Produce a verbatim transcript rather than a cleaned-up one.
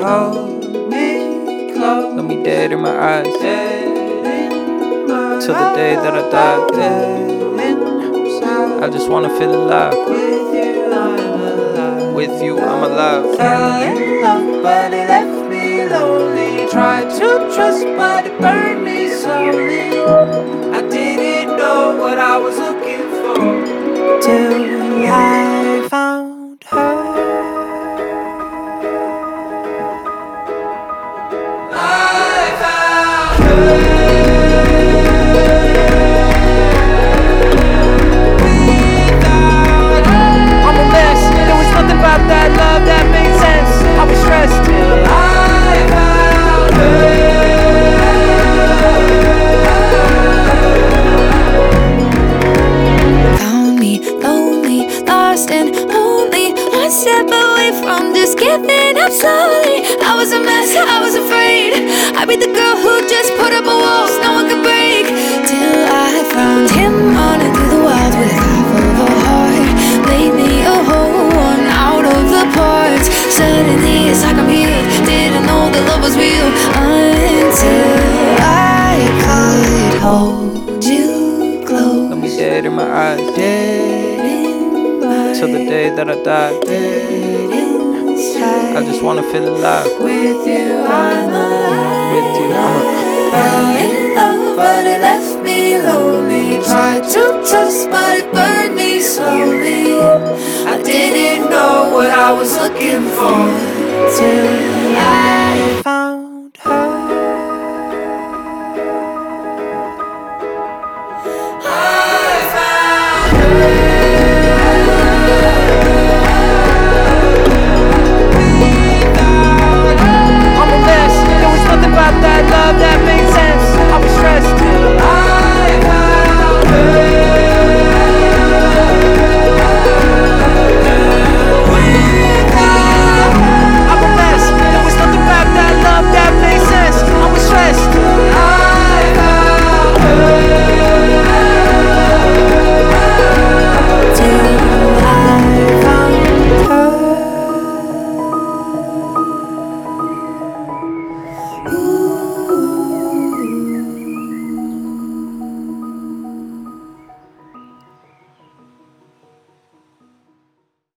hold me close. Look me dead in my eyes, Dead in my till the day that I die. Dead inside. I just wanna feel alive. With you I'm alive. With you I'm alive. Fell in love but it left me lonely. Tried to trust but it burned me slowly. I didn't know what I was looking for till I found her. I found her. That love that made sense. I was stressed till I found her. Found me lonely, lost and lonely, one step away from just giving up slowly. I was a mess, I was afraid I'd be the girl who just put up a wall no one could break. Till I found him running through the wild with half of a heart. Made me a whole one out of the parts. Suddenly it's like I'm healed. Didn't know that love was real until I could hold you close. Let me dead in my eyes, dead in my till the day that I die. Dead inside. I just wanna feel alive. With you I'm alive. With you I'm alive. Fell in love but it left me lonely. Tried to trust but it burned me slowly. I didn't know what I was looking for till I found